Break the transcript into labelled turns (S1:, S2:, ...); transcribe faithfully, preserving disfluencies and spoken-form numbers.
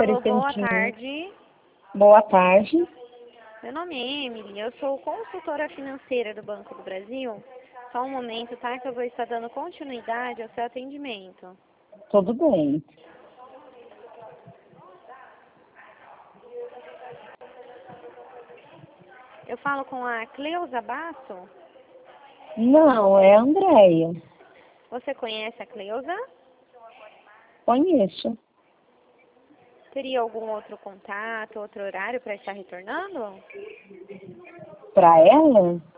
S1: Alô, boa
S2: Presentinho.
S1: tarde.
S2: Boa tarde.
S1: Meu nome é Emily, eu sou consultora financeira do Banco do Brasil. Só um momento, tá? Que eu vou estar dando continuidade ao seu atendimento.
S2: Tudo bem.
S1: Eu falo com a Cleusa Basso.
S2: Não, é a Andréia.
S1: Você conhece a Cleusa?
S2: Conheço.
S1: Teria algum outro contato, outro horário para estar retornando?
S2: Para ela?